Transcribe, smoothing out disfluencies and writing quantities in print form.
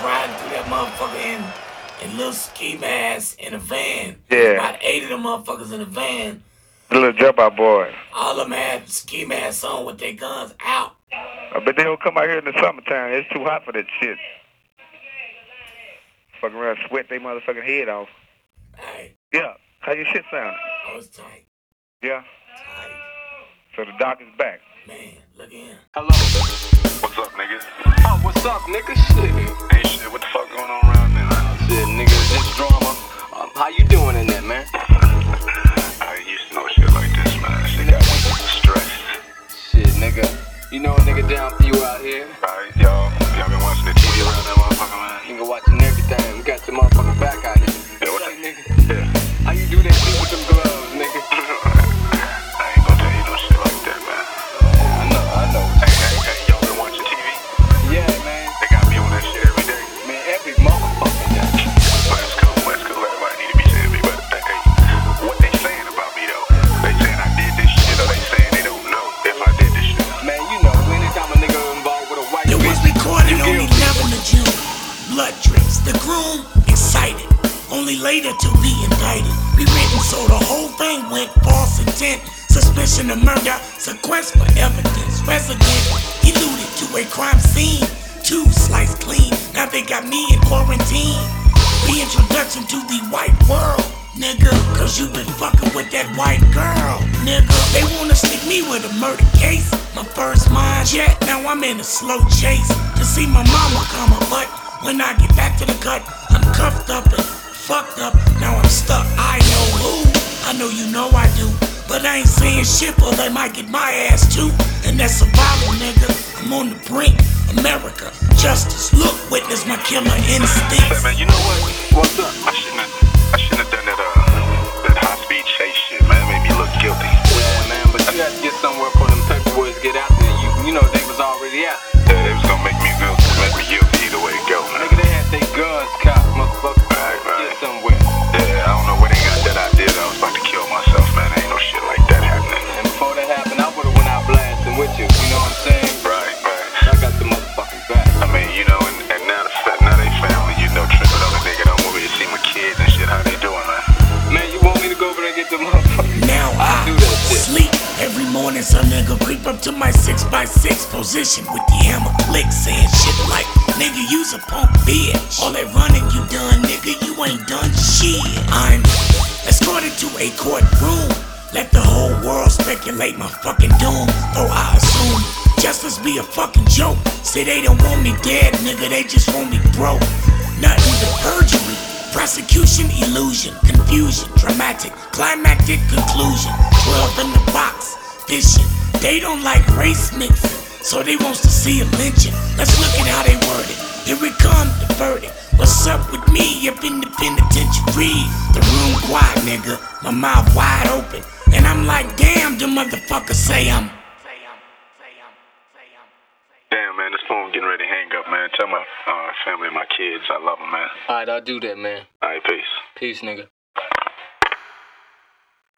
riding through that motherfucker in little ski masks in a van. Yeah. About 8 of them motherfuckers in the van. The little dropout boy. All of them had ski masks on with their guns out. But they don't come out here in the summertime. It's too hot for that shit. Fucking around, sweat their motherfucking head off. Hey. Yeah. How your shit sound? Oh, it's tight. Yeah. Tight. So the doc is back. Man, look in. Hello. What's up, nigga? Oh, what's up, nigga? Shit. Ain't shit. What the fuck going on around there? Shit, nigga, this drama. How you doing in there, man? I used to know shit like this, man. Shit got me stressed. Shit, nigga. You know a nigga down for you out here. Right, y'all been watching the TV around that motherfucker, man? Nigga watching everything. We got the motherfucking back out here. Yeah, what Say, nigga. Yeah. How you do that shit with them gloves, nigga? I ain't gonna tell you no shit like that, man. I know. Hey, y'all been watching TV? Yeah, man. They got me on that shit every day. Man, every motherfucking day. Well, that's cool. Everybody need to be saying me, but hey, what they saying about me, though? They saying I did this shit, or they saying they don't know if I did this shit? Man, you know, anytime a nigga involved with a white It was recorded on 11th of June. Blood drips. The groom excited. Only later to be indicted. Rewritten so the whole thing went false intent. Suspicion of murder. Sequence for evidence. Resident eluded to a crime scene. 2 sliced clean. Now they got me in quarantine. Reintroduction to the white world, nigga. Cause you been fucking with that white girl, nigga. They wanna stick me with a murder case. My first mind jet, now I'm in a slow chase. To see my mama come but when I get back to the cut, I'm cuffed up and fucked up. Now I'm stuck. I know who. I know you know I do. But I ain't saying shit or they might get my ass too. And that's survival, nigga. I'm on the brink. America, justice. Look, witness my killer instincts. Hey, man, you know what? What's up? I shouldn't have done that high-speed chase shit, man. It made me look guilty. Yeah, man, but you had to get somewhere for them paperwork get out there. You know they was already out. Yeah, they was gonna make me guilty either way it go, man. Nigga, they had their guns cocked, motherfucker. Right. Get somewhere. Yeah, I don't know where they got that idea. I was about to kill myself, man. Ain't no shit like that happening. And before that happened, I would've went out blasting with you. You know what I'm saying? Right. I got the motherfucking back. I mean, you know, and now they family, you know, tripping on the nigga. Don't want me to see my kids and shit. How they doing, man? Man, you want me to go over there and get the motherfucker? Now I do that shit. sleep every morning. Some nigga creep up to my 6x6 position with the hammer click, saying shit like, nigga, you's a punk bitch. All that running you done, nigga, you ain't done shit. I'm escorted to a courtroom. Let the whole world speculate my fucking doom. Though I assume justice be a fucking joke. Say they don't want me dead, nigga, they just want me broke. Nothing but perjury. Prosecution, illusion, confusion, dramatic, climactic conclusion. 12 in the box, vision. They don't like race mixing, so they wants to see a lynching. Let's look at how they word it. Here we come, the verdict. What's up with me up in the penitentiary? The room quiet, nigga, my mouth wide open. And I'm like, damn, the motherfucker say I'm. Damn, man, this phone getting ready to hang up, man. Tell my family and my kids I love them, man. Alright, I'll do that, man. All right, peace. Peace, nigga.